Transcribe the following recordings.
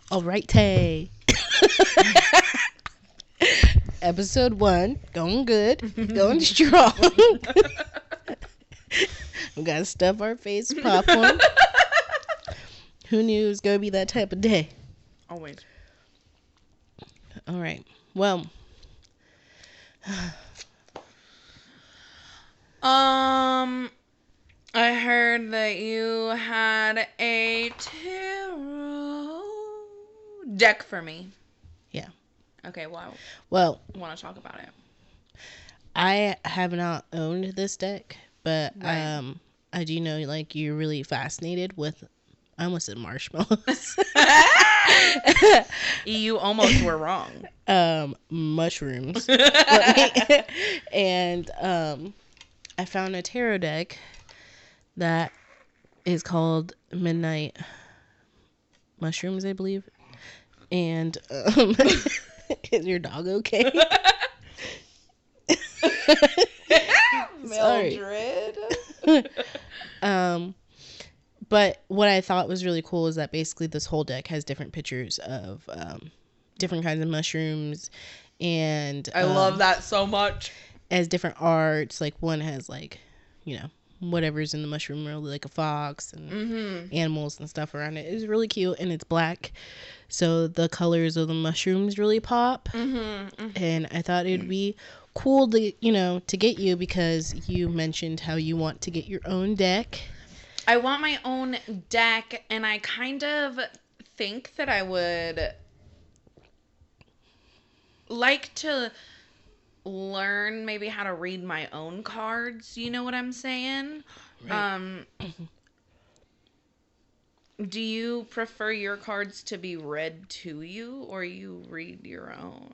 All right, Tay. Episode 1, going good, going strong. We gotta stuff our face with popcorn. Who knew it was gonna be that type of day? Always. All right. Well, I heard that you had a tarot deck for me. yeah. Okay, well, Well, I want to talk about it. I have not owned this deck, but Right. I do know like you're really fascinated with. I almost said marshmallows. You almost were wrong. Mushrooms. And I found a tarot deck that is called Midnight Mushrooms, I believe. And is your dog okay? Sorry. Mildred. But what I thought was really cool is that basically this whole deck has different pictures of different kinds of mushrooms, and I love that so much. as different arts. Like one has like, you know, whatever's in the mushroom world, like a fox and animals and stuff around it. It's really cute, and it's black, so the colors of the mushrooms really pop. And I thought it'd be cool to, you know, to get you, because you mentioned how you want to get your own deck. I want my own deck, and I kind of think that I would like to learn maybe how to read my own cards. You know what I'm saying? Right. Do you prefer your cards to be read to you, or you read your own?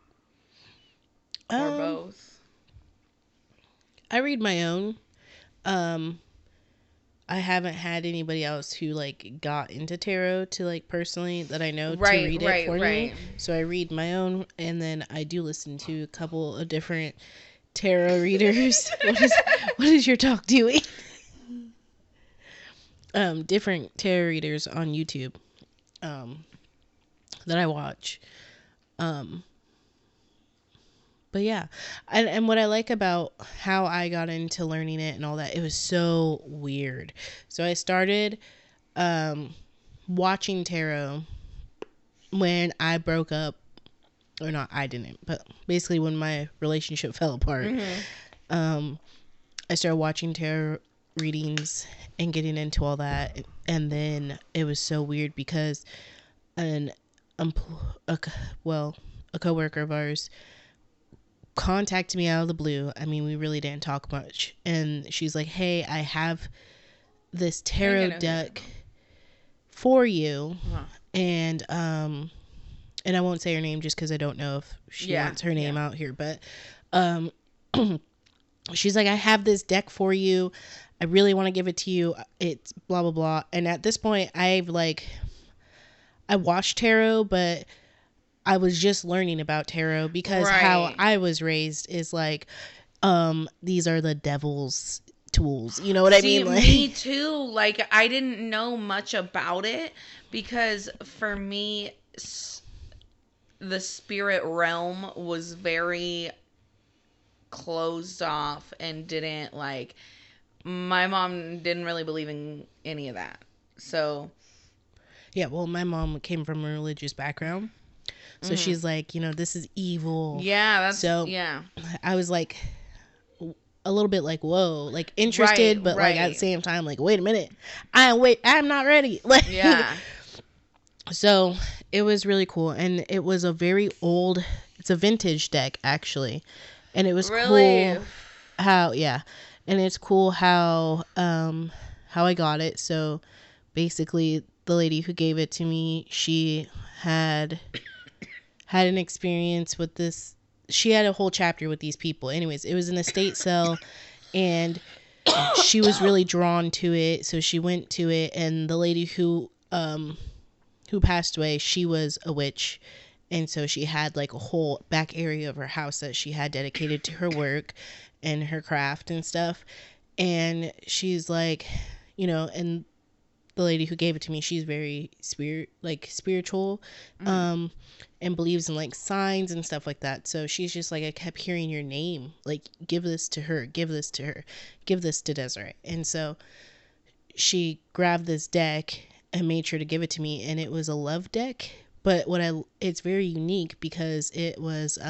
Or both? I read my own. I haven't had anybody else who like got into tarot to like personally that I know to read it for me. So I read my own, and then I do listen to a couple of different tarot readers. What is your dog doing? Different tarot readers on YouTube that I watch. But yeah, and what I like about how I got into learning it and all that, it was so weird. So I started watching tarot when I broke up, or not, I didn't, but basically when my relationship fell apart. I started watching tarot readings and getting into all that, and then it was so weird because a coworker of ours contacted me out of the blue. I mean, we really didn't talk much, and she's like, "Hey, I have this tarot deck for you," and I won't say her name just because I don't know if she wants her name out here, but she's like, "I have this deck for you. I really want to give it to you. It's blah blah blah." And at this point, I watched tarot, but I was just learning about tarot because how I was raised is like, these are the devil's tools. You know what I mean? Like, me too. Like, I didn't know much about it because for me, the spirit realm was very closed off and didn't like. My mom didn't really believe in any of that. So, yeah. Well, my mom came from a religious background. So she's like, you know, this is evil. Yeah, that's so. Yeah. I was like, a little bit like, whoa, like interested, but like at the same time, like, wait a minute, I'm not ready. Like, yeah. So it was really cool, and it was a very old. It's a vintage deck actually, and it was cool how and it's cool how I got it. So basically, the lady who gave it to me, she had an experience with this. She had a whole chapter with these people. Anyways, it was an estate sale, and she was really drawn to it. So she went to it, and the lady who passed away, she was a witch. And so she had like a whole back area of her house that she had dedicated to her work and her craft and stuff. And she's like, you know, and the lady who gave it to me, she's very spiritual, and believes in like signs and stuff like that. So she's just like, I kept hearing your name, like, give this to her, give this to her, give this to Desiree. And so she grabbed this deck and made sure to give it to me, and it was a love deck. But it's very unique because it was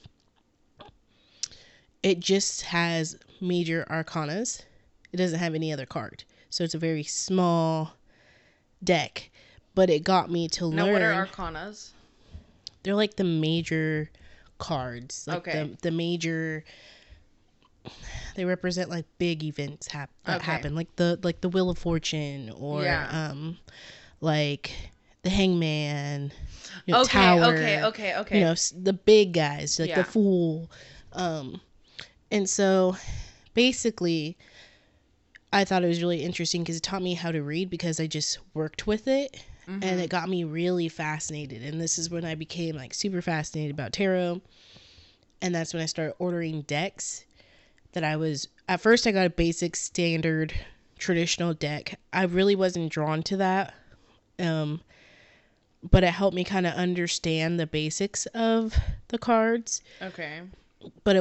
it just has major arcanas. It doesn't have any other card. So it's a very small deck. But it got me to learn. Now, what are arcanas? They're like the major cards. Like okay. The major... They represent like big events that happen. Like the Wheel of Fortune, or like the Hangman, Tower. Okay. You know, the big guys, like the Fool. And so basically I thought it was really interesting because it taught me how to read, because I just worked with it. Mm-hmm. And it got me really fascinated. And this is when I became like super fascinated about tarot. And that's when I started ordering decks that at first I got a basic standard traditional deck. I really wasn't drawn to that. But it helped me kind of understand the basics of the cards. Okay. But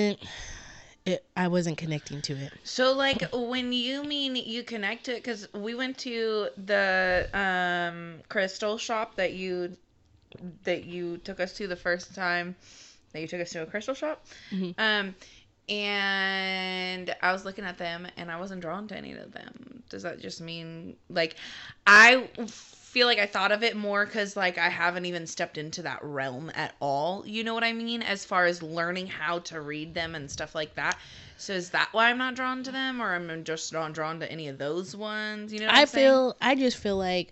I wasn't connecting to it. So, like, when you mean you connect it, because we went to the crystal shop that you took us to the first time that you took us to a crystal shop. Mm-hmm. And I was looking at them, and I wasn't drawn to any of them. Does that just mean, like, I feel like I thought of it more because, like, I haven't even stepped into that realm at all. You know what I mean? As far as learning how to read them and stuff like that. So is that why I'm not drawn to them, or I'm just not drawn to any of those ones? You know what I'm saying? I just feel like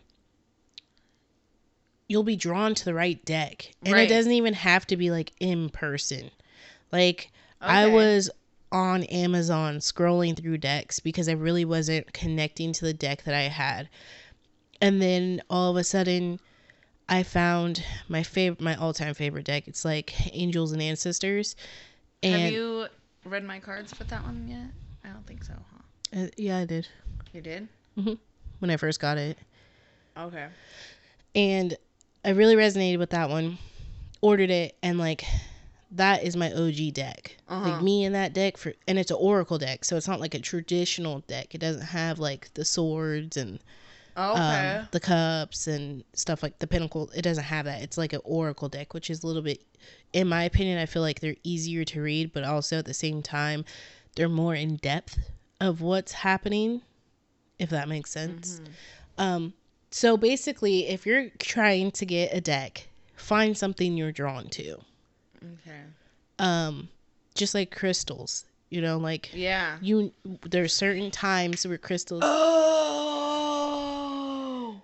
you'll be drawn to the right deck. And It doesn't even have to be, like, in person. Like... Okay. I was on Amazon scrolling through decks because I really wasn't connecting to the deck that I had. And then all of a sudden I found my all-time favorite deck. It's like Angels and Ancestors. And have you read my cards for that one yet? I don't think so, huh? Yeah, I did. You did? Mm-hmm. When I first got it. Okay. And I really resonated with that one. Ordered it, and like... that is my OG deck. Like, me in that deck, and it's an Oracle deck, so it's not like a traditional deck. It doesn't have like the swords and the cups and stuff, like the pinnacle. It doesn't have that. It's like an Oracle deck, which is a little bit, in my opinion, I feel like they're easier to read, but also at the same time, they're more in depth of what's happening, if that makes sense. Mm-hmm. So basically, if you're trying to get a deck, find something you're drawn to. Okay. Just like crystals, you know, like there's certain times where crystals. Oh.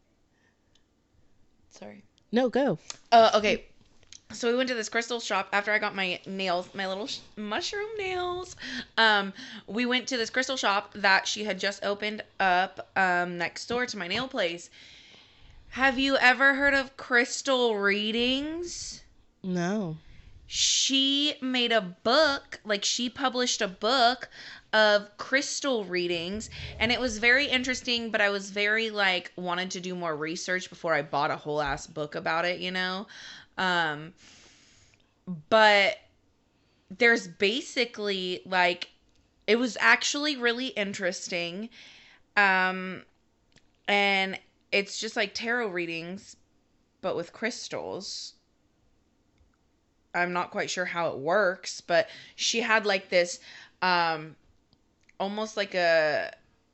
Sorry. No, go. Okay. So we went to this crystal shop after I got my nails, my little mushroom nails. We went to this crystal shop that she had just opened up next door to my nail place. Have you ever heard of crystal readings? No. She made a book, like she published a book of crystal readings, and it was very interesting, but I was very like wanted to do more research before I bought a whole ass book about it, you know? But there's basically like, it was actually really interesting. And it's just like tarot readings, but with crystals. I'm not quite sure how it works, but she had like this, almost like a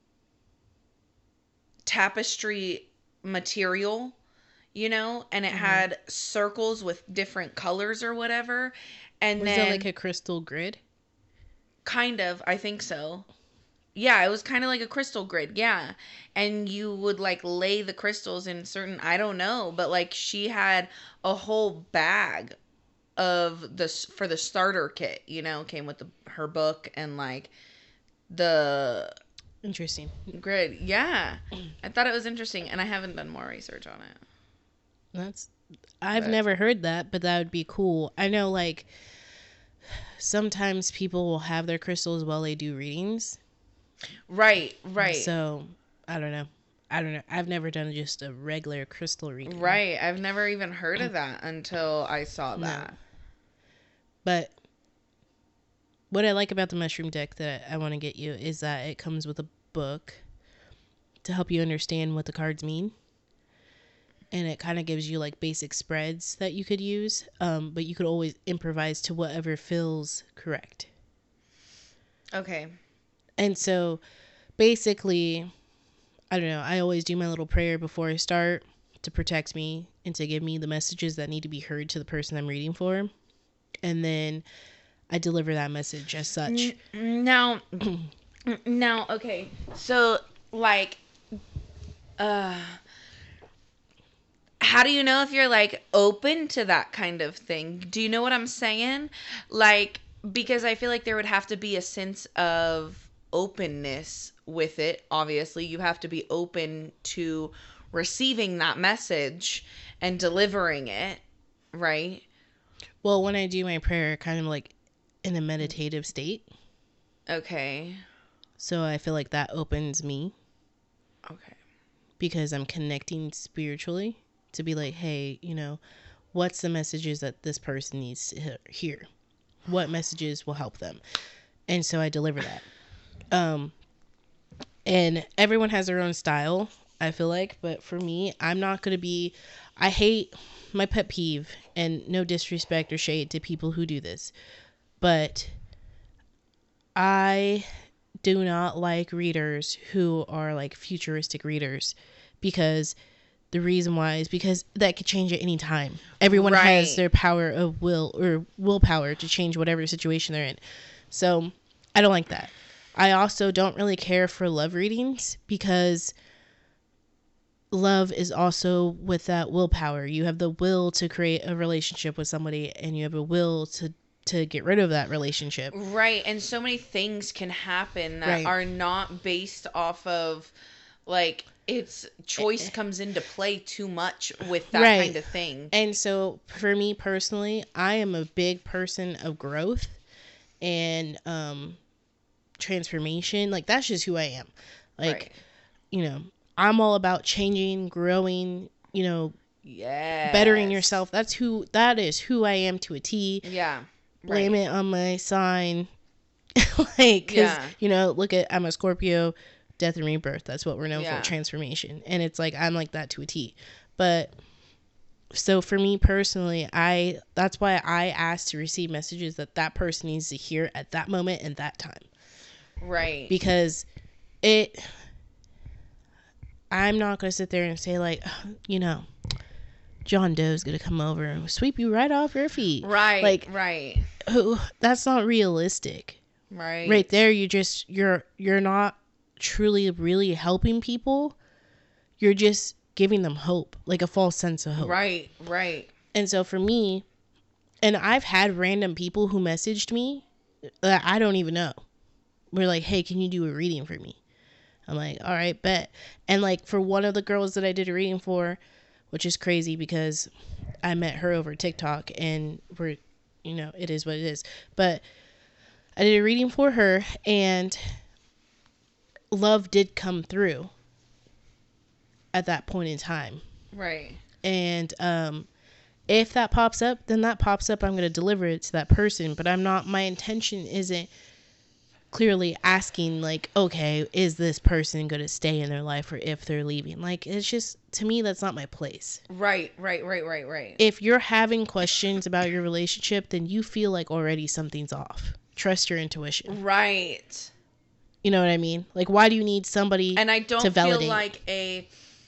tapestry material, you know, and it had circles with different colors or whatever. And was then it like a crystal grid? Kind of, I think so. Yeah, it was kind of like a crystal grid, yeah. And you would like lay the crystals in certain, I don't know, but like she had a whole bag of this for the starter kit, you know, came with her book and like the interesting grid. Yeah, I thought it was interesting, and I haven't done more research on it. I've never heard that, but that would be cool. I know like sometimes people will have their crystals while they do readings. Right. So I don't know. I don't know. I've never done just a regular crystal reading. Right. I've never even heard of that until I saw that. No. But what I like about the mushroom deck that I want to get you is that it comes with a book to help you understand what the cards mean. And it kind of gives you like basic spreads that you could use. But you could always improvise to whatever feels correct. Okay. And so basically, I don't know, I always do my little prayer before I start to protect me and to give me the messages that need to be heard to the person I'm reading for. And then I deliver that message as such. Now, okay. So, like, how do you know if you're, like, open to that kind of thing? Do you know what I'm saying? Like, because I feel like there would have to be a sense of openness with it. Obviously, you have to be open to receiving that message and delivering it, right? Well, when I do my prayer, kind of like in a meditative state. Okay. So I feel like that opens me. Okay. Because I'm connecting spiritually to be like, hey, you know, what's the messages that this person needs to hear? What messages will help them? And so I deliver that. And everyone has their own style, I feel like. But for me, I'm not going to be, I hate my pet peeve, and no disrespect or shade to people who do this, but I do not like readers who are like futuristic readers, because the reason why is because that could change at any time. Everyone has their power of will or willpower to change whatever situation they're in. So I don't like that. I also don't really care for love readings, because love is also with that willpower. You have the will to create a relationship with somebody, and you have a will to get rid of that relationship. Right. And so many things can happen that are not based off of, like, it's choice comes into play too much with that kind of thing. And so for me personally, I am a big person of growth and transformation. Like, that's just who I am. Like, you know, I'm all about changing, growing, you know, bettering yourself. That is who I am to a T. Yeah. Blame it on my sign. Like, because, you know, look at, I'm a Scorpio, death and rebirth. That's what we're known for, transformation. And it's like, I'm like that to a T. But so for me personally, that's why I ask to receive messages that person needs to hear at that moment and that time. Right. Because I'm not going to sit there and say, like, you know, John Doe's going to come over and sweep you right off your feet. Right. Like, that's not realistic. Right. Right there, you're not truly really helping people. You're just giving them hope, like a false sense of hope. Right. And so for me, and I've had random people who messaged me that I don't even know. We're like, hey, can you do a reading for me? I'm like, all right, bet. And like for one of the girls that I did a reading for, which is crazy because I met her over TikTok and we're, you know, it is what it is. But I did a reading for her and love did come through at that point in time. Right. And if that pops up, then that pops up. I'm going to deliver it to that person. But my intention isn't clearly asking, like, okay, is this person going to stay in their life or if they're leaving? Like, it's just, to me, that's not my place. Right. If you're having questions about your relationship, then you feel like already something's off. Trust your intuition. Right. You know what I mean? Like, why do you need somebody and I don't to validate? Feel like a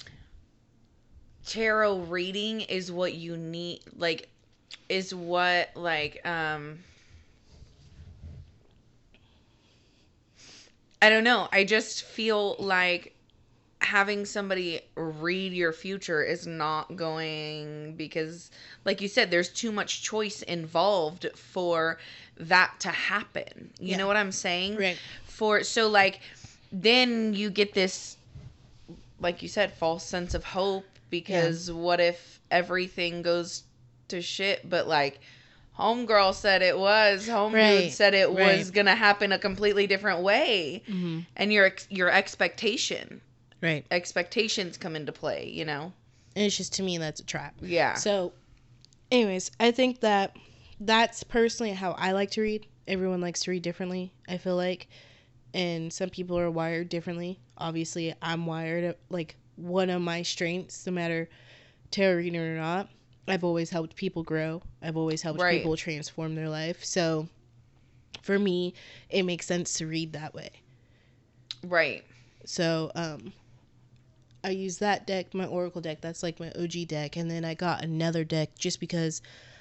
tarot reading is what you need, like, is what, like, I don't know. I just feel like having somebody read your future is not going, because, like you said, there's too much choice involved for that to happen. You know what I'm saying? Right. So, like, then you get this, like you said, false sense of hope, because what if everything goes to shit, but, like, homegirl said it was, dude said it was gonna happen a completely different way, and your expectation Right. expectations come into play, you know? And it's just, to me, that's a trap. Yeah. So, anyways, I think that that's personally how I like to read. Everyone likes to read differently, I feel like. And some people are wired differently. Obviously, I'm wired, like, one of my strengths, no matter tarot reading or not, I've always helped people grow. I've always helped people transform their life. So, for me, it makes sense to read that way. Right. So, I use that deck, my Oracle deck. That's like my OG deck. And then I got another deck just because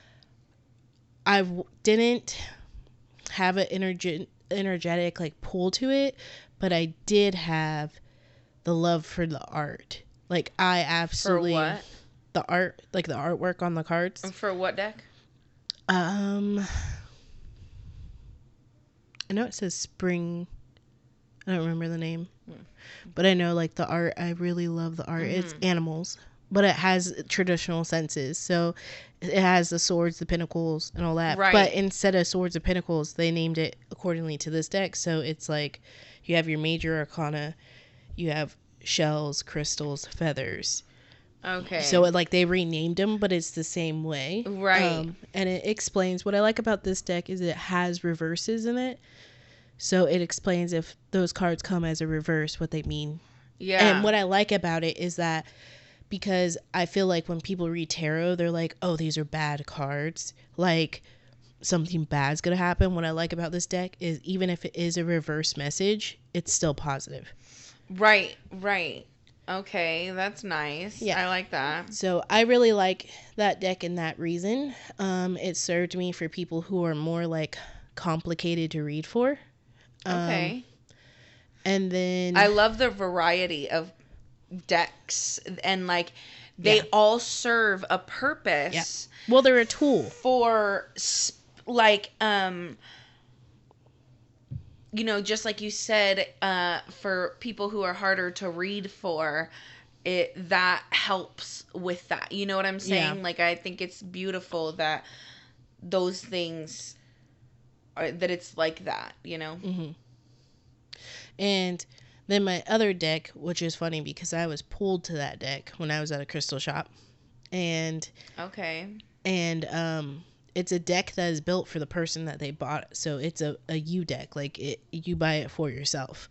I didn't have an energetic like pull to it, but I did have the love for the art. Like, I absolutely... For what? The art, like the artwork on the cards. For what deck? I know it says Spring. I don't remember the name. But I know, like, the art, I really love the art. It's animals, but it has traditional senses. So it has the swords, the pinnacles, and all that. Right. But instead of swords and pinnacles, they named it accordingly to this deck. So it's like you have your major arcana, you have shells, crystals, feathers. Okay. So it, like, they renamed them, but it's the same way. Right. And it explains, what I like about this deck is it has reverses in it. So it explains if those cards come as a reverse, what they mean. Yeah. And what I like about it is that, because I feel like when people read tarot, they're like, oh, these are bad cards. Like, something bad's going to happen. What I like about this deck is, even if it is a reverse message, it's still positive. Right. Okay, that's nice. Yeah. I like that. So I really like that deck in that reason. It served me for people who are more, like, complicated to read for. Okay. And then I love the variety of decks, and like they all serve a purpose. Yeah. Well, they're a tool for like you know, just like you said, for people who are harder to read for, it that helps with that. You know what I'm saying? Yeah. Like, I think it's beautiful that those things are, that it's like that, you know? Mm-hmm. And then my other deck, which is funny because I was pulled to that deck when I was at a crystal shop. And it's a deck that is built for the person that they bought it. So it's a U deck. Like, you buy it for yourself.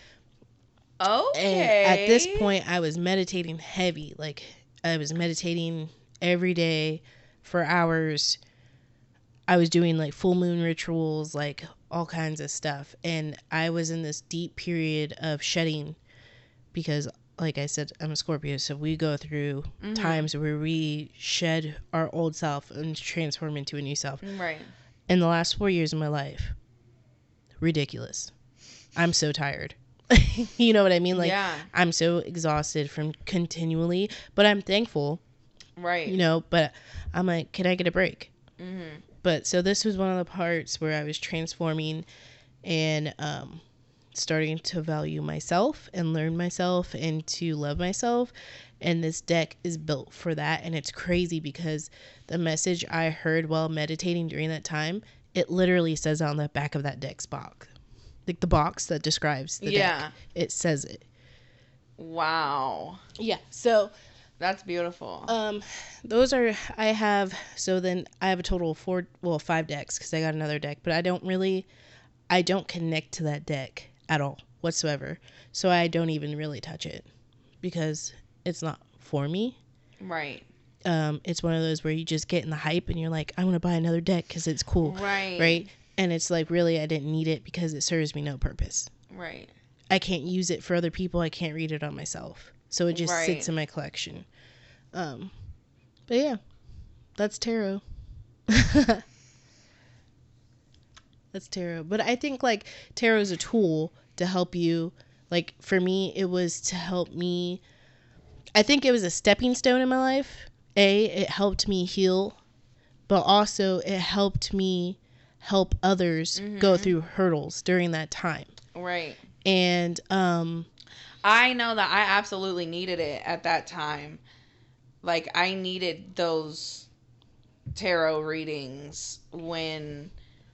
Okay. And at this point, I was meditating heavy. Like, I was meditating every day for hours. I was doing, like, full moon rituals, like, all kinds of stuff. And I was in this deep period of shedding because, like I said, I'm a Scorpio. So we go through times where we shed our old self and transform into a new self. Right. In the last 4 years of my life, ridiculous. I'm so tired. You know what I mean? Like, I'm so exhausted from continually, but I'm thankful. Right. You know, but I'm like, can I get a break? Mm-hmm. But so this was one of the parts where I was transforming and starting to value myself and learn myself and to love myself. And this deck is built for that. And it's crazy because the message I heard while meditating during that time, it literally says on the back of that deck's box. Like, the box that describes the deck. It says it. Wow. Yeah. So that's beautiful. Those are, I have a total of 5 decks because I got another deck, but I don't connect to that deck at all whatsoever. So I don't even really touch it because it's not for me. Right. It's one of those where you just get in the hype and you're like, I want to buy another deck because it's cool. Right. Right. And it's like, really, I didn't need it because it serves me no purpose. Right. I can't use it for other people. I can't read it on myself. So it just sits in my collection. But yeah, that's tarot. That's tarot. But I think, like, tarot is a tool to help you. Like, for me, it was to help me. I think it was a stepping stone in my life. It helped me heal, but also it helped me help others go through hurdles during that time. Right. And I know that I absolutely needed it at that time. Like, I needed those tarot readings when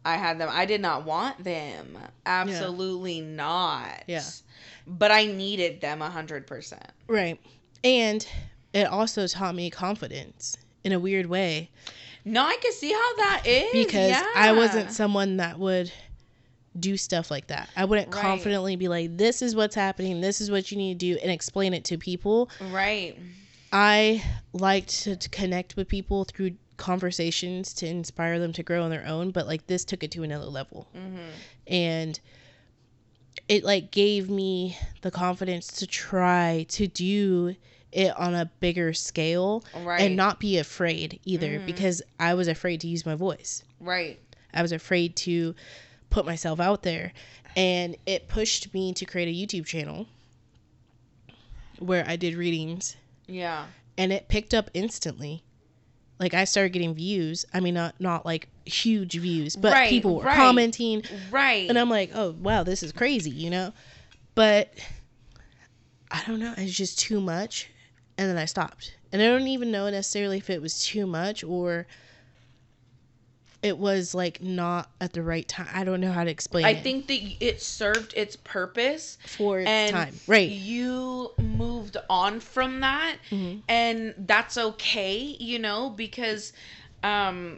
I had them. I did not want them. Absolutely not. Yeah. But I needed them 100%. Right. And it also taught me confidence in a weird way. No, I can see how that is. Because I wasn't someone that would do stuff like that. I wouldn't confidently be like, this is what's happening, this is what you need to do, and explain it to people. Right. I like to connect with people through conversations to inspire them to grow on their own, but like this took it to another level. And it like gave me the confidence to try to do it on a bigger scale and not be afraid either, because I was afraid to use my voice. Right. I was afraid to put myself out there, and it pushed me to create a YouTube channel where I did readings. Yeah. And it picked up instantly. Like I started getting views. I mean, not like huge views, but people were commenting. Right. And I'm like, oh wow, this is crazy, you know? But I don't know, it's just too much. And then I stopped. And I don't even know necessarily if it was too much or it was like not at the right time. I don't know how to explain it. I think that it served its purpose for its time. Right. You moved on from that, and that's okay, you know, because I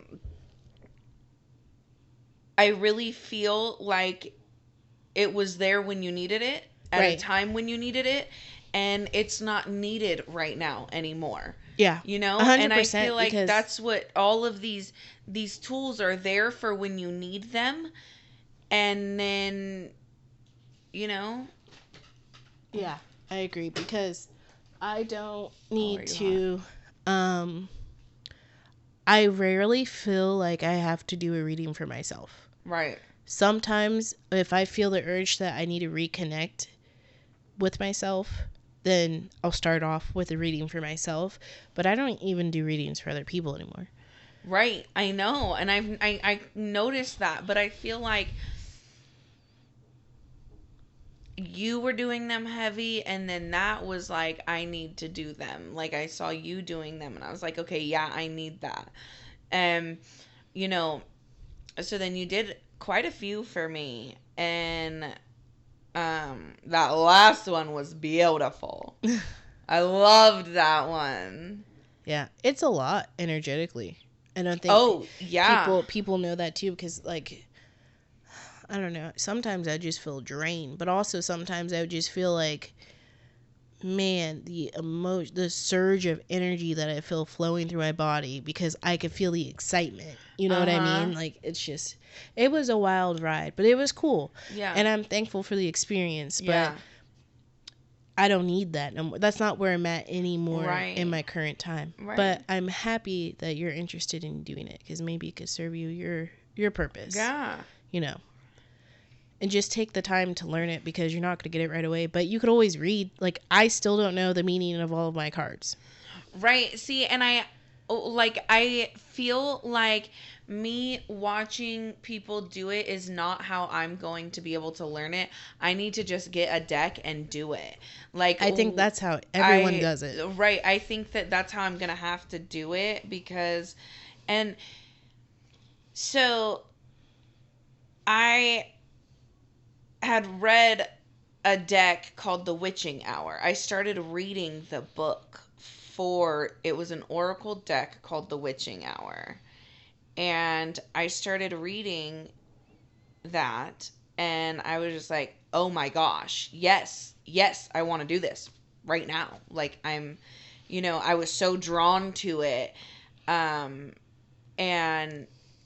really feel like it was there when you needed it at a time when you needed it, and it's not needed right now anymore. Yeah. You know, 100%, and I feel like that's what all of these tools are there for, when you need them. And then, you know. Yeah, I agree, because I don't need to I rarely feel like I have to do a reading for myself. Right. Sometimes if I feel the urge that I need to reconnect with myself, then I'll start off with a reading for myself. But I don't even do readings for other people anymore. Right. I know. And I noticed that. But I feel like you were doing them heavy, and then that was like, I need to do them. Like I saw you doing them, and I was like, okay, yeah, I need that. You know, so then you did quite a few for me, and that last one was beautiful. I loved that one. Yeah, it's a lot energetically. And I think people know that too, because like, I don't know, sometimes I just feel drained, but also sometimes I would just feel like, man, the surge of energy that I feel flowing through my body, because I could feel the excitement. You know what I mean? Like, it was a wild ride, but it was cool. Yeah. And I'm thankful for the experience, but I don't need that no more. That's not where I'm at anymore in my current time. Right. But I'm happy that you're interested in doing it, because maybe it could serve you your purpose. Yeah. You know. And just take the time to learn it, because you're not going to get it right away. But you could always read. Like, I still don't know the meaning of all of my cards. Right. See, and I feel like me watching people do it is not how I'm going to be able to learn it. I need to just get a deck and do it. Like, I think that's how everyone does it. Right. I think that's how I'm going to have to do it, because, and so I had read a deck called The Witching Hour. I started reading the book it was an oracle deck called The Witching Hour. And I started reading that, and I was just like, oh my gosh, yes, I want to do this right now. Like, I was so drawn to it. And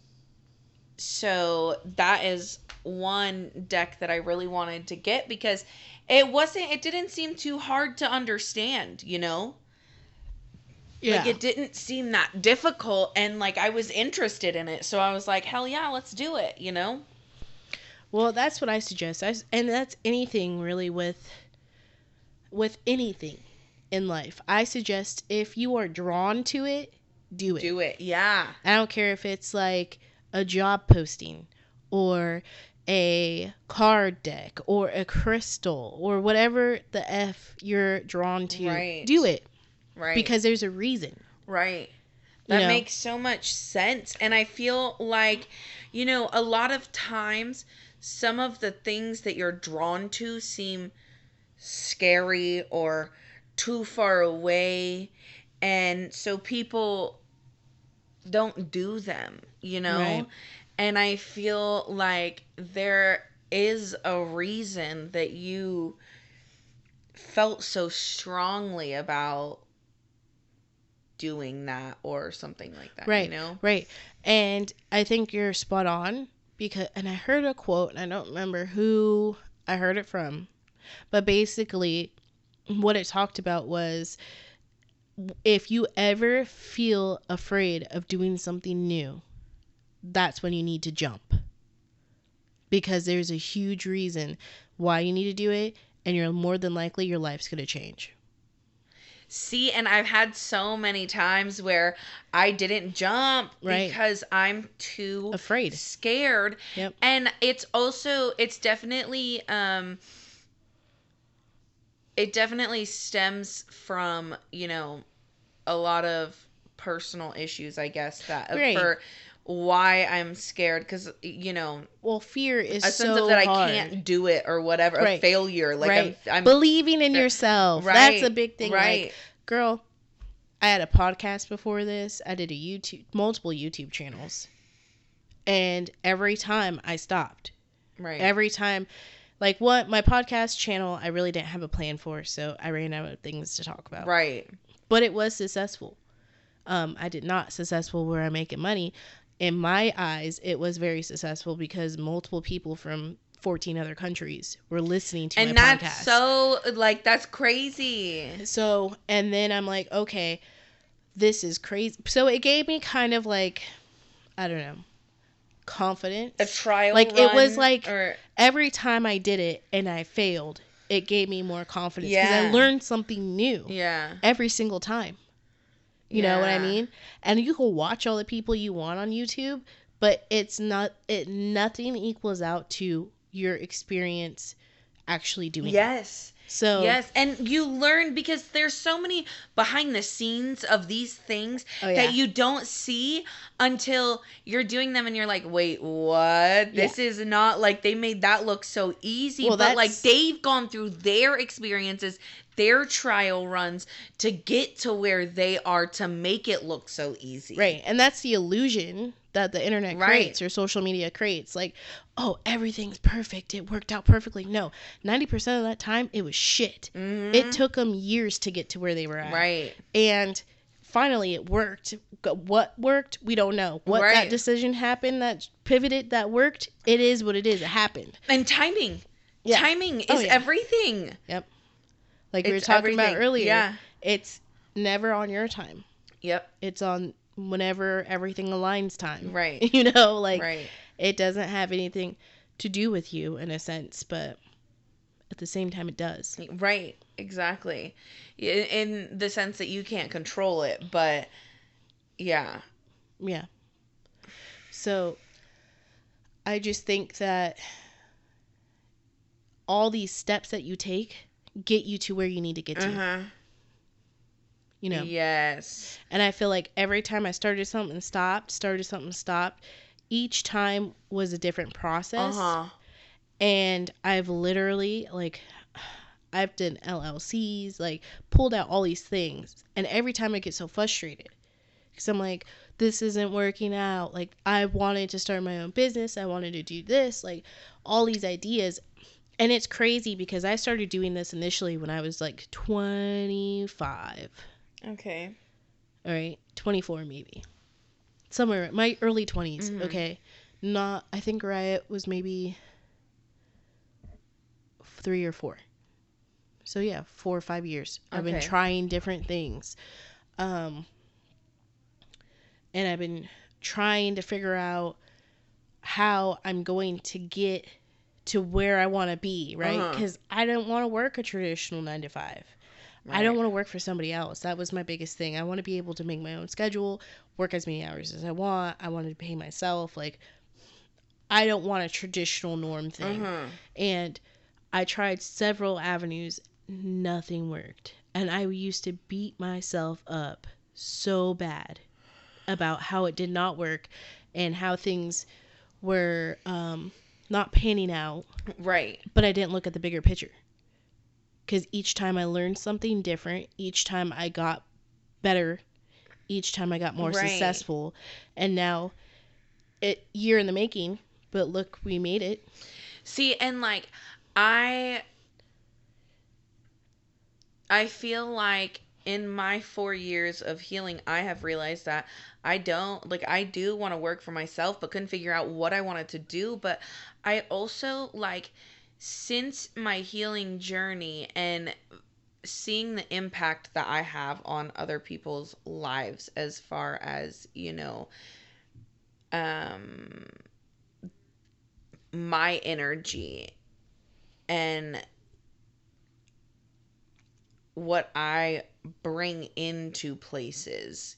so that is one deck that I really wanted to get, because it didn't seem too hard to understand, you know? Yeah. Like, it didn't seem that difficult, and like, I was interested in it. So I was like, hell yeah, let's do it, you know? Well, that's what I suggest. And that's anything really with anything in life. I suggest, if you are drawn to it, do it. Do it, yeah. I don't care if it's like a job posting or a card deck or a crystal or whatever the F you're drawn to. Right. Do it. Right. Because there's a reason. Right. That makes so much sense. And I feel like, a lot of times some of the things that you're drawn to seem scary or too far away. And so people don't do them, Right. And I feel like there is a reason that you felt so strongly about doing that or something like that, Right. Right. And I think you're spot on and I heard a quote, and I don't remember who I heard it from, but basically what it talked about was, if you ever feel afraid of doing something new, that's when you need to jump, because there's a huge reason why you need to do it, and you're more than likely your life's going to change. See, and I've had so many times where I didn't jump because I'm too afraid, scared. Yep. And it's definitely it definitely stems from, a lot of personal issues, I guess, that for why I'm scared, because well, fear is a sense of that hard. I can't do it or whatever, a failure, like I'm believing in yourself. That's a big thing. Like, girl, I had a podcast before this. I did multiple YouTube channels, and every time I stopped. Every time, like, my podcast channel, I really didn't have a plan for, so I ran out of things to talk about. But it was successful. I did not successful where I'm making money. In my eyes, it was very successful because multiple people from 14 other countries were listening to my podcast. And that's so, like, that's crazy. So, and then I'm like, okay, this is crazy. So it gave me kind of like, I don't know, confidence. A trial like run, it was like every time I did it and I failed, it gave me more confidence because I learned something new. Every single time. You know what I mean? And you can watch all the people you want on YouTube, but nothing equals out to your experience actually doing it. So yes, and you learn because there's so many behind the scenes of these things that you don't see until you're doing them, and you're like, wait, what? This is not, like, they made that look so easy, but like they've gone through their experiences, their trial runs to get to where they are to make it look so easy. Right, and that's the illusion that the internet creates or social media creates. Like, oh, everything's perfect. It worked out perfectly. No, 90% of that time, it was shit. Mm-hmm. It took them years to get to where they were at. And finally, it worked. What worked? We don't know. What that decision happened that pivoted that worked? It is what it is. It happened. And timing. Yeah. Timing is everything. Yep. Like we were talking about earlier. It's never on your time. It's on whenever everything aligns time. It doesn't have anything to do with you in a sense, but at the same time it does. Exactly. In the sense that you can't control it, but so I just think that all these steps that you take get you to where you need to get to. Yes. And I feel like every time I started something, stopped, each time was a different process. And I've literally, like, I've done LLCs, like, pulled out all these things. And every time I get so frustrated because I'm like, this isn't working out. Like, I wanted to start my own business. I wanted to do this, like, all these ideas. And it's crazy because I started doing this initially when I was like 25. Okay. All right. 24 maybe. Somewhere my early 20s. Mm-hmm. Okay. I think Riot was maybe 3 or 4. So yeah, 4 or 5 years. Okay. I've been trying different things. And I've been trying to figure out how I'm going to get to where I want to be, right? Because I don't want to work a traditional 9 to 5. I don't want to work for somebody else. That was my biggest thing. I want to be able to make my own schedule, work as many hours as I want. I want to pay myself. Like, I don't want a traditional norm thing. And I tried several avenues. Nothing worked. And I used to beat myself up so bad about how it did not work and how things were not panning out. Right. But I didn't look at the bigger picture. Because each time I learned something different, each time I got better, each time I got more successful. And now, year in the making, but look, we made it. See, and like, I feel like in my 4 years of healing, I have realized that I do want to work for myself, but couldn't figure out what I wanted to do. But I also, like, since my healing journey and seeing the impact that I have on other people's lives, as far as, my energy and what I bring into places,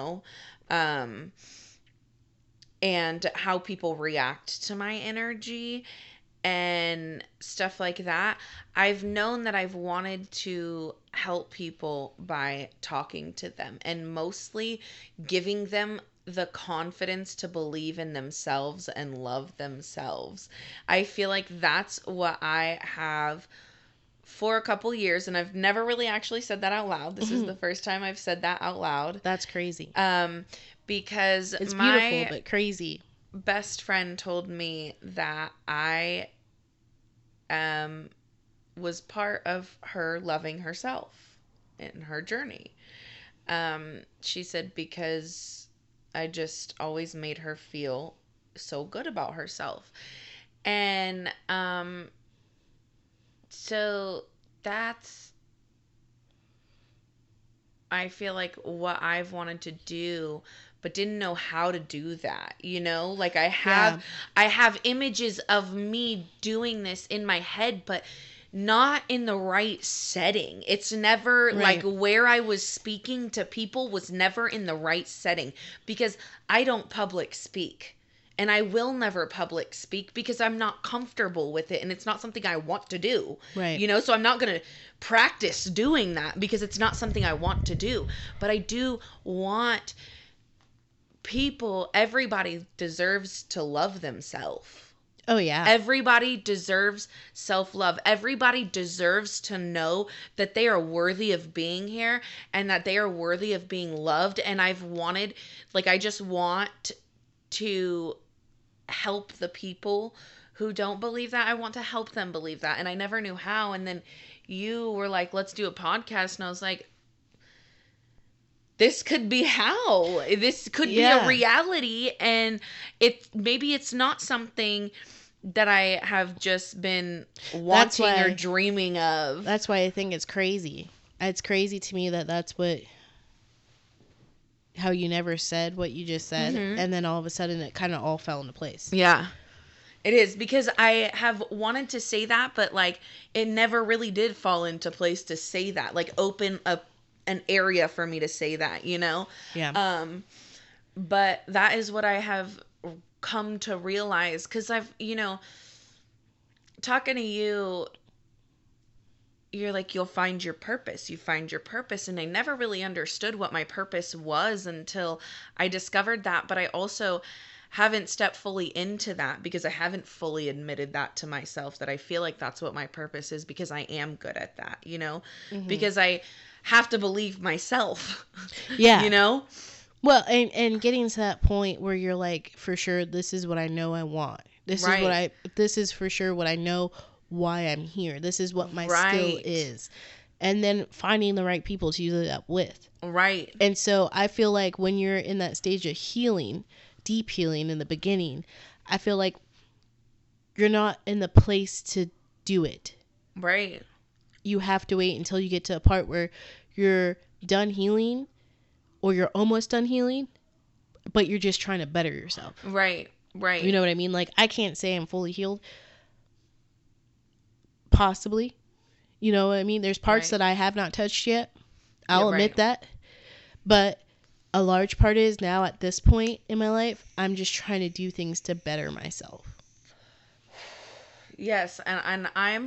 and how people react to my energy and stuff like that. I've known that I've wanted to help people by talking to them and mostly giving them the confidence to believe in themselves and love themselves. I feel like that's what I have for a couple years, and I've never really actually said that out loud. This is the first time I've said that out loud. That's crazy. Because it's beautiful but crazy. Best friend told me that I was part of her loving herself in her journey. She said because I just always made her feel so good about herself. And so that's, I feel like, what I've wanted to do, but didn't know how to do that, like I have images of me doing this in my head, but not in the right setting. It's never like where I was speaking to people was never in the right setting, because I don't public speak. And I will never public speak because I'm not comfortable with it. And it's not something I want to do. Right. So I'm not going to practice doing that because it's not something I want to do. But I do want everybody deserves to love themselves. Oh, yeah. Everybody deserves self-love. Everybody deserves to know that they are worthy of being here and that they are worthy of being loved. And I just want to help the people who don't believe that. I want to help them believe that. And I never knew how. And then you were like, let's do a podcast. And I was like, this could be how. This could be a reality. And maybe it's not something that I have just been wanting or dreaming of. That's why I think it's crazy. It's crazy to me that that's how you never said what you just said, and then all of a sudden it kind of all fell into place. Yeah, it is, because I have wanted to say that, but like it never really did fall into place to say that, like open up an area for me to say that, Yeah. But that is what I have come to realize, because I've, talking to you, you're like, you'll find your purpose. You find your purpose. And I never really understood what my purpose was until I discovered that. But I also haven't stepped fully into that because I haven't fully admitted that to myself, that I feel like that's what my purpose is, because I am good at that, because I have to believe myself. Yeah. Well, and getting to that point where you're like, for sure, this is what I know I want. This is for sure what I know why I'm here. This is what my skill is. And then finding the right people to use it up with. Right. And so I feel like when you're in that stage of healing, deep healing in the beginning, I feel like you're not in the place to do it. Right. You have to wait until you get to a part where you're done healing, or you're almost done healing, but you're just trying to better yourself. Right. Right. You know what I mean? Like, I can't say I'm fully healed. Possibly. You know what I mean? There's parts that I have not touched yet. I'll admit that. But a large part is now, at this point in my life, I'm just trying to do things to better myself. Yes. And I'm,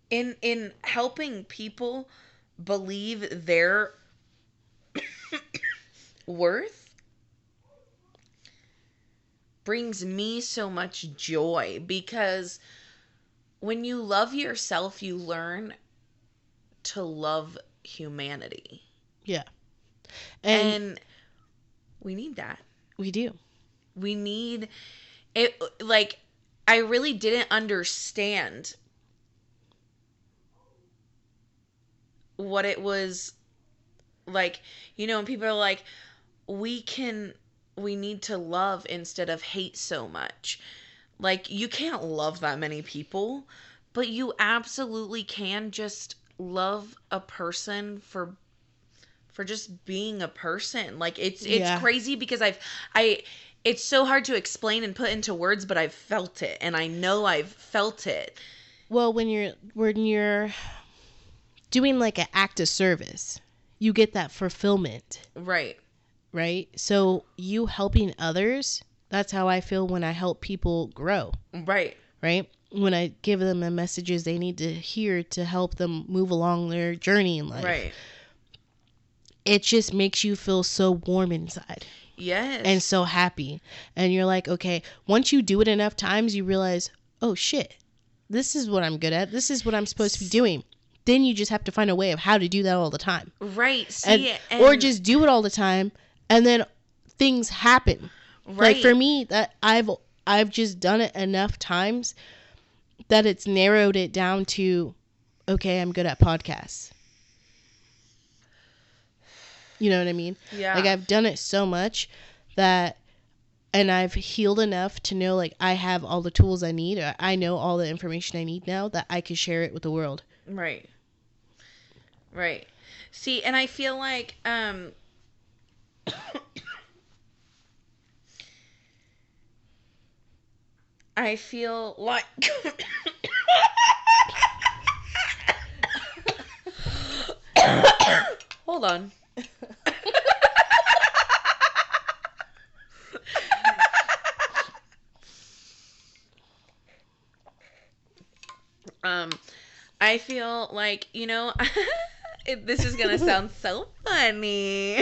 in helping people believe their worth brings me so much joy, because when you love yourself, you learn to love humanity. Yeah. And we need that. We do. We need it. Like, I really didn't understand what it was like, when people are like, we need to love instead of hate so much. Like, you can't love that many people, but you absolutely can just love a person for just being a person. Like, it's crazy, because it's so hard to explain and put into words, but I've felt it, and I know I've felt it. Well, when you're doing like an act of service, you get that fulfillment. Right. Right? So you helping others, that's how I feel when I help people grow. Right. Right? When I give them the messages they need to hear to help them move along their journey in life. Right. It just makes you feel so warm inside. Yes. And so happy. And you're like, okay, once you do it enough times, you realize, oh shit, this is what I'm good at. This is what I'm supposed to be doing. Then you just have to find a way of how to do that all the time. Right. Or just do it all the time, and then things happen. Right. Like for me, that I've just done it enough times that it's narrowed it down to, okay, I'm good at podcasts. You know what I mean? Yeah. Like, I've done it so much that, and I've healed enough to know, like, I have all the tools I need. Or I know all the information I need now that I can share it with the world. Right. Right. See, and I feel like, I feel like, hold on. I feel like, this is going to sound so funny.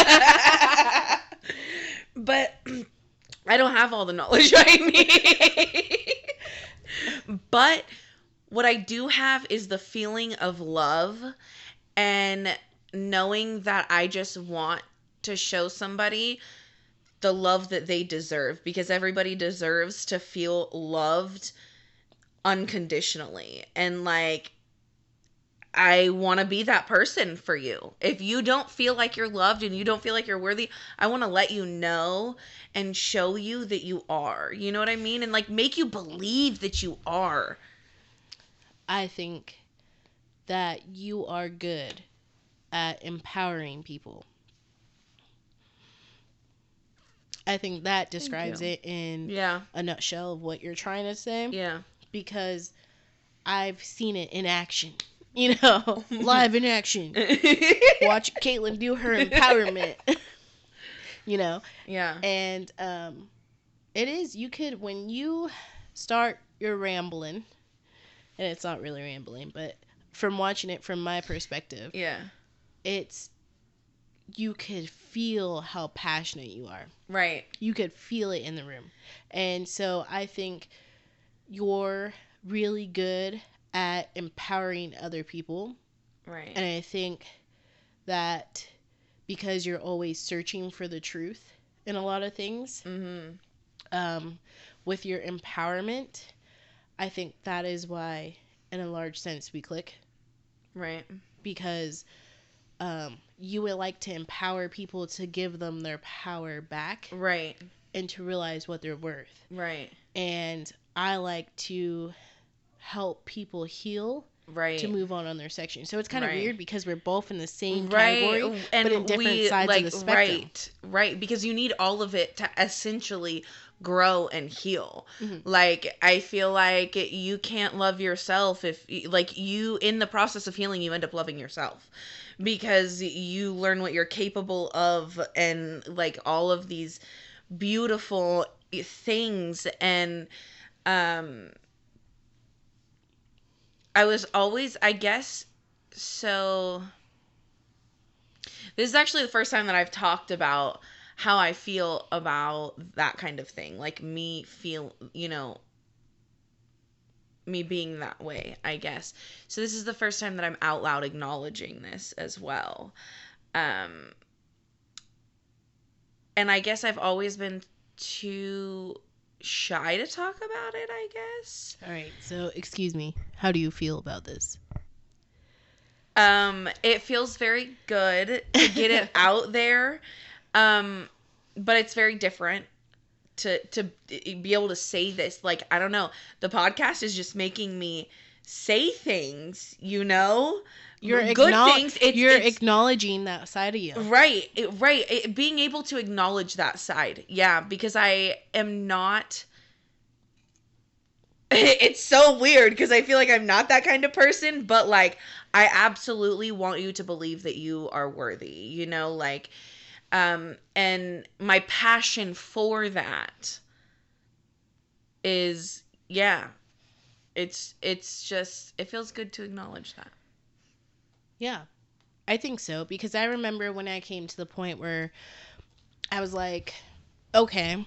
But I don't have all the knowledge I need. But what I do have is the feeling of love, and knowing that I just want to show somebody the love that they deserve, because everybody deserves to feel loved unconditionally. And like, I want to be that person for you. If you don't feel like you're loved and you don't feel like you're worthy, I want to let you know and show you that you are. You know what I mean? And like, make you believe that you are. I think that you are good at empowering people. I think that describes it in a nutshell of what you're trying to say. Yeah. Because I've seen it in action. Live in action. Watch Caitlin do her empowerment. Yeah. And it is, you could, when you start your rambling, and it's not really rambling, but from watching it from my perspective, you could feel how passionate you are. Right. You could feel it in the room. And so I think you're really good at empowering other people. Right. And I think that because you're always searching for the truth in a lot of things, with your empowerment, I think that is why, in a large sense, we click. Right. Because you would like to empower people to give them their power back. Right. And to realize what they're worth. Right. And I like to help people heal. Right. To move on their section. So it's kind of weird because we're both in the same category, but in different sides of the spectrum. Right. Because you need all of it to essentially grow and heal. Mm-hmm. Like, I feel like you can't love yourself if, like, you, in the process of healing, you end up loving yourself. Because you learn what you're capable of, and, like, all of these beautiful things. And, I was always, I guess, so this is actually the first time that I've talked about how I feel about that kind of thing. Like me feel, me being that way, I guess. So this is the first time that I'm out loud acknowledging this as well. And I guess I've always been too shy to talk about it, I guess. All right. So, excuse me. How do you feel about this? It feels very good to get it out there. But it's very different to be able to say this. Like, I don't know. The podcast is just making me say things, You're good things. You're acknowledging that side of you. Right. Being able to acknowledge that side. Yeah, because I am not... It's so weird because I feel like I'm not that kind of person, but like I absolutely want you to believe that you are worthy, and my passion for that is, yeah, it's just, it feels good to acknowledge that. Yeah, I think so, because I remember when I came to the point where I was like, okay,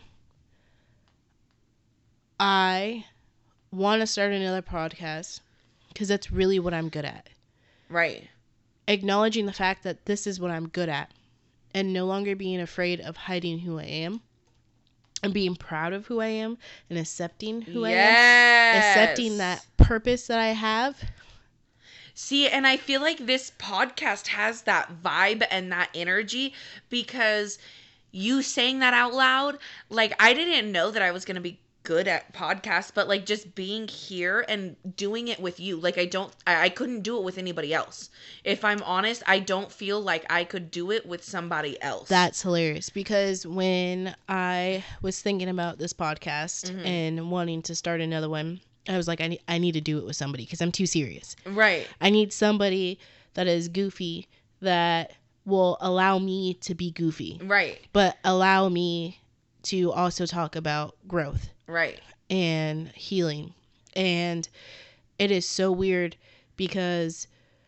I want to start another podcast because that's really what I'm good at. Right. Acknowledging the fact that this is what I'm good at and no longer being afraid of hiding who I am and being proud of who I am and accepting who I am. Accepting that purpose that I have. See, and I feel like this podcast has that vibe and that energy because you saying that out loud, like I didn't know that I was going to be good at podcasts, but like just being here and doing it with you, like I couldn't do it with anybody else. If I'm honest, I don't feel like I could do it with somebody else. That's hilarious, because when I was thinking about this podcast and wanting to start another one, I was like, I need to do it with somebody because I'm too serious. Right. I need somebody that is goofy, that will allow me to be goofy. Right. But allow me to also talk about growth. Right. And healing. And it is so weird because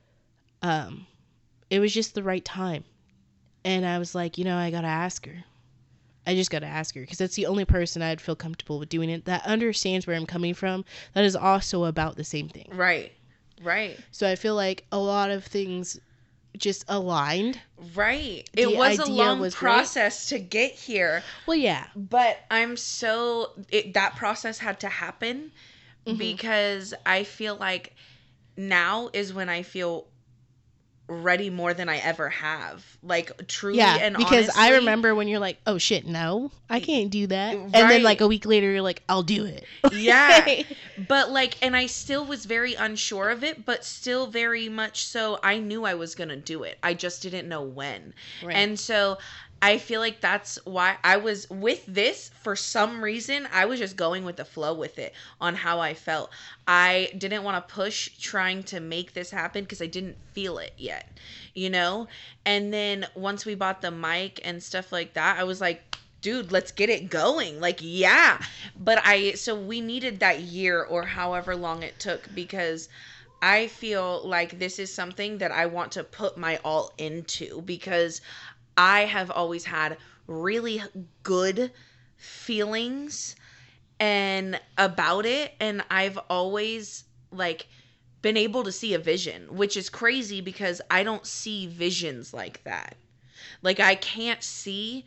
it was just the right time. And I was like, I got to ask her. I just got to ask her because that's the only person I'd feel comfortable with doing it, that understands where I'm coming from, that is also about the same thing. Right. Right. So I feel like a lot of things just aligned. Right. It was a long process to get here. Well, yeah. But that process had to happen because I feel like now is when I feel ready more than I ever have. Like, truly and because honestly, I remember when you're like, oh shit, no, I can't do that. Right. And then like a week later, you're like, I'll do it. Yeah. But like, and I still was very unsure of it, but still very much so I knew I was going to do it. I just didn't know when. Right. And so I feel like that's why I was with this. For some reason, I was just going with the flow with it on how I felt. I didn't want to push trying to make this happen because I didn't feel it yet, And then once we bought the mic and stuff like that, I was like, dude, let's get it going. Like, yeah. But so we needed that year or however long it took because I feel like this is something that I want to put my all into because I have always had really good feelings and about it, and I've always like been able to see a vision, which is crazy because I don't see visions like that. Like, I can't see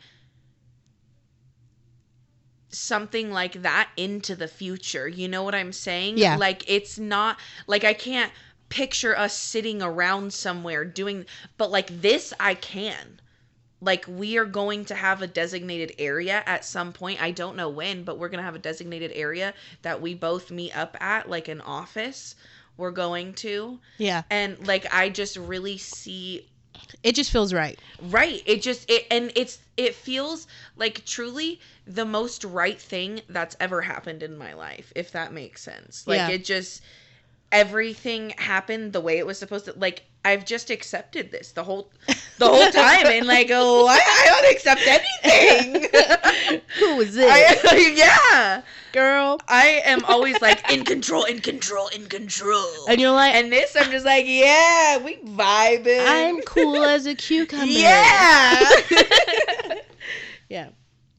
something like that into the future. You know what I'm saying? Yeah. Like, it's not like I can't picture us sitting around somewhere doing, but like this I can. Like, we are going to have a designated area at some point. I don't know when, but we're going to have a designated area that we both meet up at, like an office we're going to. Yeah. And like, I just really see... It just feels right. Right. It feels like truly the most right thing that's ever happened in my life, if that makes sense. Like, yeah. everything happened the way it was supposed to. Like, I've just accepted this the whole time, and like, oh, I don't accept anything. Who is this? Yeah, girl. I am always like in control. And you're like, and this, I'm just like, yeah, we vibing. I'm cool as a cucumber. Yeah. Yeah.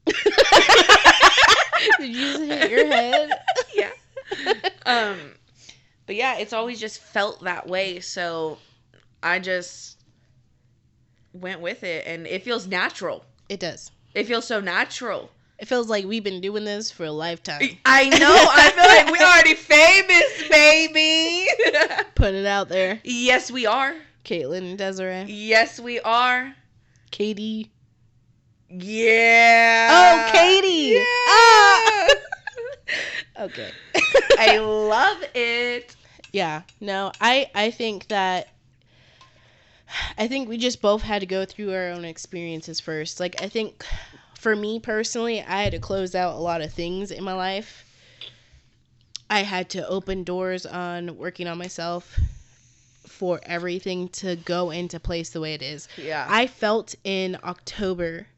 Did you just hit your head? Yeah. But yeah, it's always just felt that way, so I just went with it, and it feels natural. It does. It feels so natural. It feels like we've been doing this for a lifetime. I know. I feel like we're already famous, baby. Put it out there. Yes, we are. Caitlin and Desiree. Yes, we are. Katie. Yeah. Oh, Katie. Yeah. Ah. Okay. I love it. Yeah. No, I think we just both had to go through our own experiences first. Like, I think for me personally, I had to close out a lot of things in my life. I had to open doors on working on myself for everything to go into place the way it is. Yeah. I felt in October,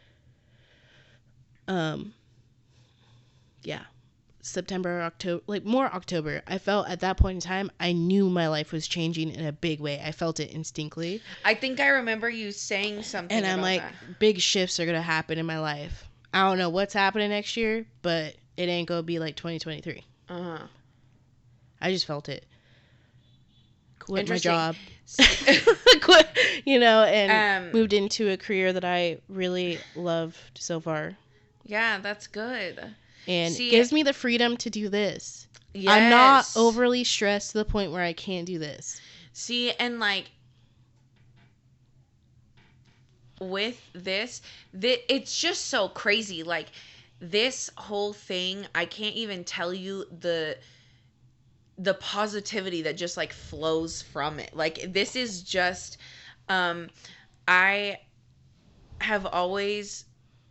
September, October, like more October, I felt at that point in time, I knew my life was changing in a big way. I felt it instinctively. I think I remember you saying something and I'm about like, that. Big shifts are going to happen in my life. I don't know what's happening next year, but it ain't going to be like 2023. Uh-huh. I just felt it. Quit my job. Quit, and moved into a career that I really loved so far. Yeah, that's good. And it gives me the freedom to do this. Yes. I'm not overly stressed to the point where I can't do this. See, and like with this, it's just so crazy. Like this whole thing, I can't even tell you the positivity that just like flows from it. Like this is just, I have always.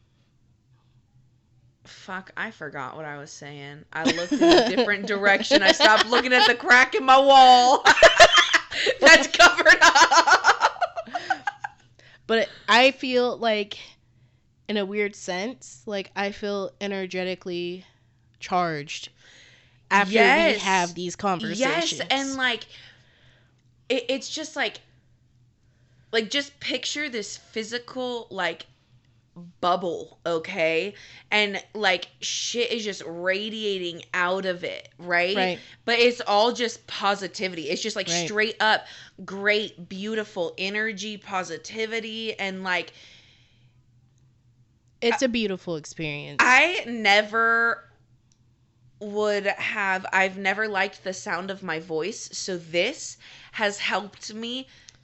Fuck, I forgot what I was saying. I looked in a different direction. I stopped looking at the crack in my wall. That's covered up. But I feel like, in a weird sense, like I feel energetically charged after we have these conversations. Yes, and like, it's just like just picture this physical, like, bubble, okay, and like shit is just radiating out of it, right? But it's all just positivity. It's just like straight up great, beautiful energy, positivity, and like it's a beautiful experience. I've never liked the sound of my voice, so this has helped me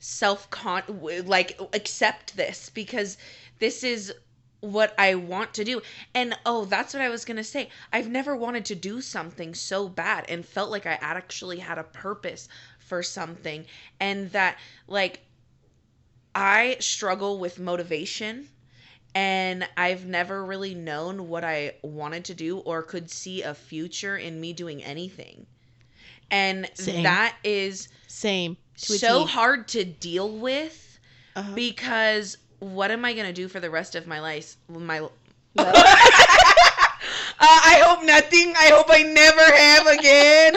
accept this, because this is what I want to do. And that's what I was going to say. I've never wanted to do something so bad and felt like I actually had a purpose for something. And that, like, I struggle with motivation, and I've never really known what I wanted to do or could see a future in me doing anything. And that is so hard to deal with, because what am I going to do for the rest of my life? I hope nothing. I hope I never have again.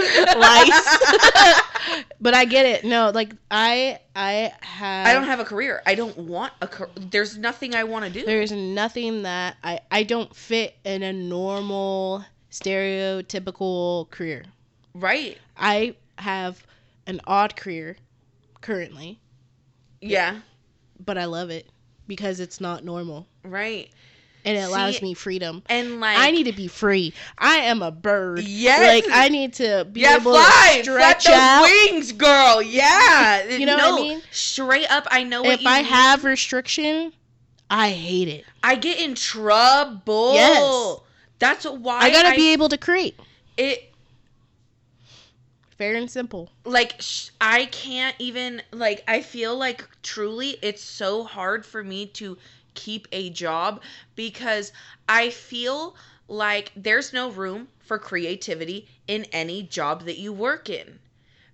Life. But I get it. No, like I don't have a career. I don't want a career. There's nothing I want to do. There's nothing that I don't fit in a normal, stereotypical career. Right. I have an odd career currently. Yeah. But I love it because it's not normal. Right. And it allows me freedom. And like, I need to be free. I am a bird. Yes. Like I need to be able to stretch out. Wings, girl. Yeah. You know what I mean? Straight up, I know what if I have restriction, I hate it. I get in trouble. Yes. That's why I gotta be able to create. It. Fair and simple. Like, I can't even, like, I feel like truly it's so hard for me to keep a job because I feel like there's no room for creativity in any job that you work in.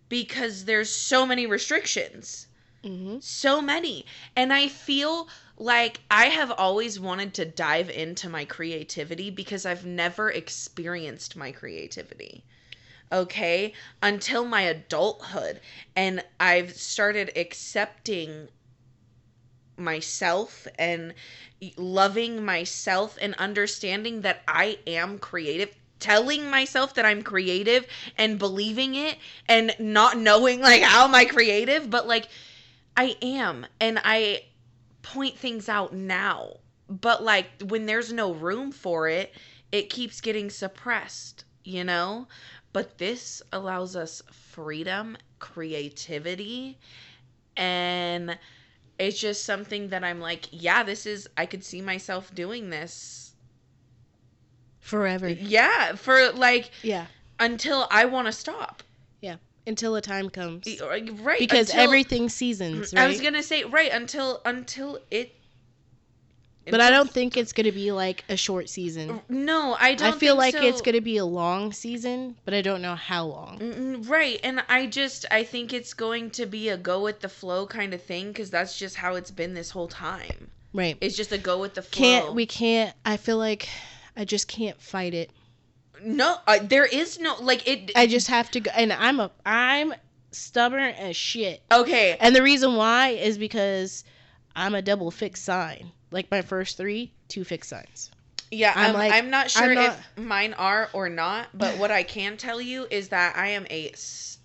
because there's so many restrictions. So many. And I feel like I have always wanted to dive into my creativity because I've never experienced my creativity. Okay? Until my adulthood. And I've started accepting myself and loving myself and understanding that I am creative, telling myself that I'm creative and believing it and not knowing like how am I creative, but like I am, and I point things out now. But like when there's no room for it, it keeps getting suppressed, you know? But this allows us freedom, creativity, and it's just something that I'm like, yeah, I could see myself doing this forever. Yeah, for like, yeah, until I want to stop. Yeah, until a time comes. Right. Because everything's seasons, right? I was going to say, right, until it. But I don't think it's going to be like a short season. No, I don't I feel like so. It's going to be a long season, but I don't know how long. Right, and I think it's going to be a go with the flow kind of thing, because that's just how it's been this whole time. Right. It's just a go with the flow. I feel like I just can't fight it. No, there is no, like, it. I just have to go, and I'm stubborn as shit. Okay. And the reason why is because I'm a double fixed sign. Like my first 2 fixed signs. Yeah, I'm not sure if mine are or not, but what I can tell you is that I am a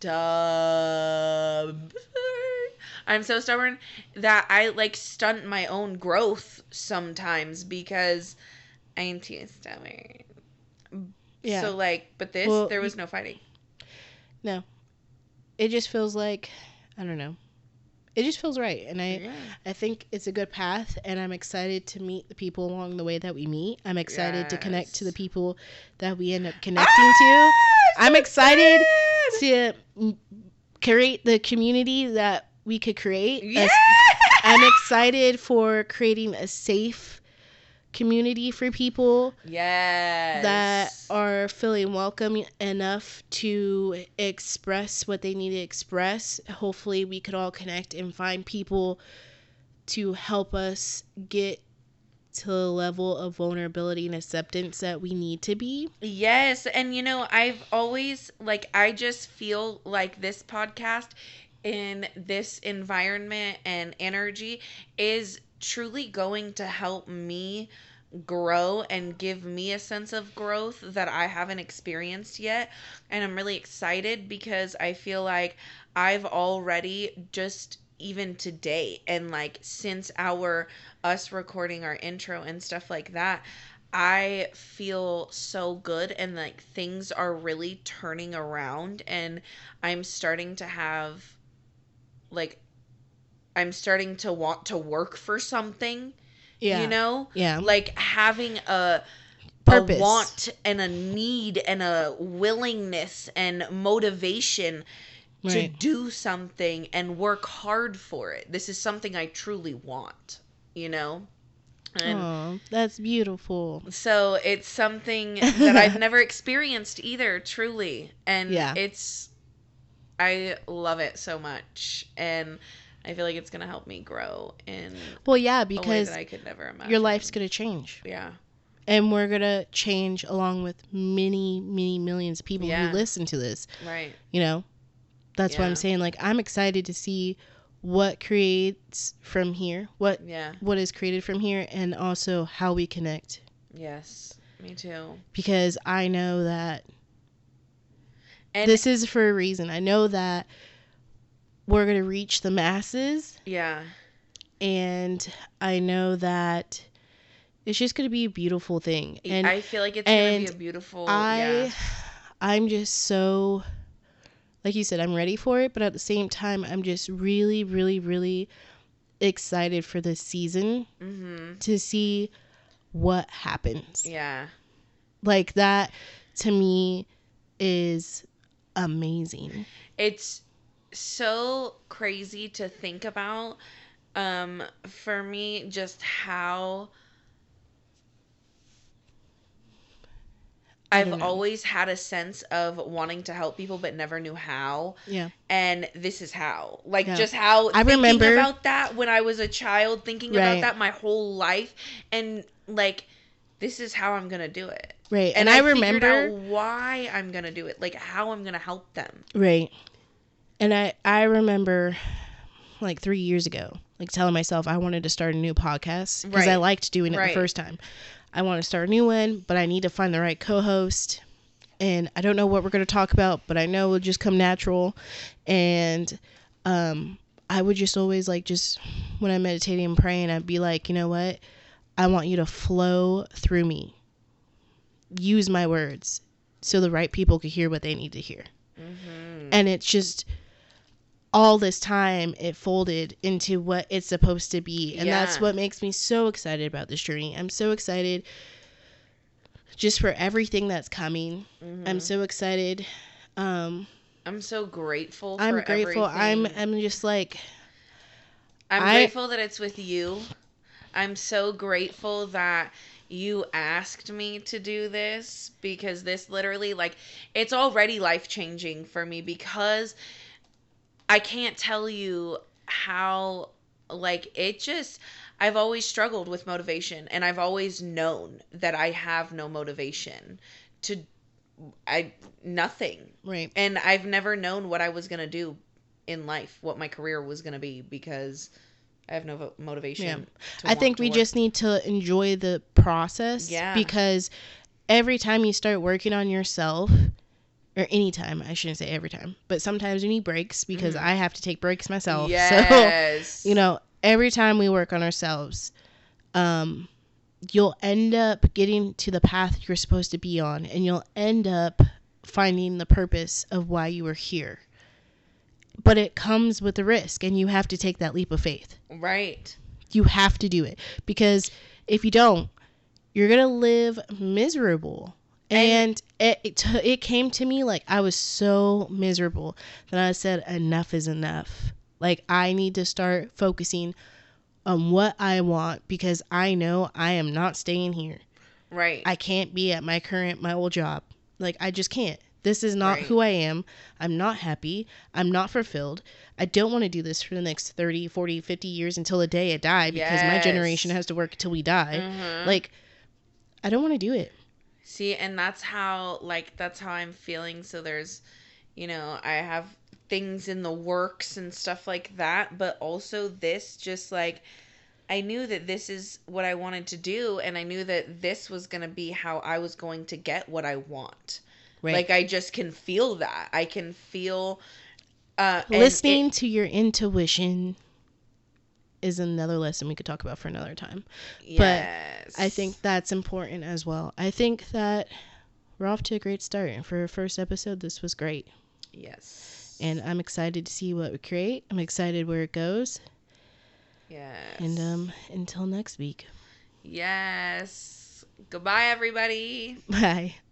I'm so stubborn that I like stunt my own growth sometimes because I am too stubborn. Yeah. So like, but there was no fighting. No. It just feels like, I don't know. It just feels right, and I think it's a good path, and I'm excited to meet the people along the way that we meet. I'm excited to connect to the people that we end up connecting to. I'm excited to create the community that we could create. I'm excited for creating a safe community for people that are feeling welcome enough to express what they need to express. Hopefully we could all connect and find people to help us get to the level of vulnerability and acceptance that we need to be. Yes, and you know, I've always, like, I just feel like this podcast in this environment and energy is truly going to help me grow and give me a sense of growth that I haven't experienced yet. And I'm really excited because I feel like I've already, just even today and like since us recording our intro and stuff like that, I feel so good and like things are really turning around, and I'm starting to have I'm starting to want to work for something. You know? Yeah. Like having a purpose, a want and a need and a willingness and motivation to do something and work hard for it. This is something I truly want, you know? And that's beautiful. So it's something that I've never experienced either, truly. And I love it so much. And I feel like it's going to help me grow in because a way that I could never imagine. Your life's going to change. Yeah. And we're going to change along with many, many millions of people who listen to this. Right. You know? That's why I'm saying, like, I'm excited to see what creates from here, what is created from here, and also how we connect. Yes, me too. Because I know that this is for a reason. I know that we're going to reach the masses. Yeah. And I know that it's just going to be a beautiful thing. And I feel like it's going to be a beautiful... I'm just so... Like you said, I'm ready for it, but at the same time, I'm just really, really, really excited for this season to see what happens. Yeah. Like, that, to me, is amazing. It's so crazy to think about, for me, just how... I've always had a sense of wanting to help people, but never knew how. Yeah. And this is how. Like, just how I remember about that when I was a child, thinking about that my whole life. And, like, this is how I'm going to do it. Right. And I remember out why I'm going to do it. Like, how I'm going to help them. Right. And I remember, like, 3 years ago, like, telling myself I wanted to start a new podcast. Because I liked doing it the first time. I want to start a new one, but I need to find the right co-host. And I don't know what we're going to talk about, but I know it'll just come natural. And I would just always, like, just when I'm meditating and praying, I'd be like, you know what? I want you to flow through me. Use my words so the right people could hear what they need to hear. Mm-hmm. And it's just all this time it folded into what it's supposed to be. And that's what makes me so excited about this journey. I'm so excited just for everything that's coming. Mm-hmm. I'm so excited. I'm so grateful for I'm grateful. everything. I'm just like... I'm grateful that it's with you. I'm so grateful that you asked me to do this, because this literally, like, it's already life-changing for me, because I can't tell you how, like, it just, I've always struggled with motivation, and I've always known that I have no motivation to, nothing. Right. And I've never known what I was going to do in life, what my career was going to be, because I have no motivation. Yeah. I think we just need to enjoy the process. Yeah. Because every time you start working on yourself, or anytime, I shouldn't say every time, but sometimes you need breaks, because I have to take breaks myself. Yes. So, you know, every time we work on ourselves, you'll end up getting to the path you're supposed to be on, and you'll end up finding the purpose of why you were here. But it comes with a risk, and you have to take that leap of faith. Right. You have to do it, because if you don't, you're going to live miserable. And it came to me like I was so miserable that I said, enough is enough. Like, I need to start focusing on what I want, because I know I am not staying here. Right. I can't be at my old job. Like, I just can't. This is not who I am. I'm not happy. I'm not fulfilled. I don't want to do this for the next 30, 40, 50 years until the day I die, because my generation has to work until we die. Mm-hmm. Like, I don't want to do it. See, and that's how I'm feeling. So there's, you know, I have things in the works and stuff like that, but also this, just like, I knew that this is what I wanted to do, and I knew that this was going to be how I was going to get what I want. Right. Like, I just can feel that. I can feel... listening to your intuition is another lesson we could talk about for another time. Yes. But I think that's important as well. I think that we're off to a great start. And for our first episode, this was great. Yes. And I'm excited to see what we create. I'm excited where it goes. Yes. And until next week. Yes. Goodbye, everybody. Bye.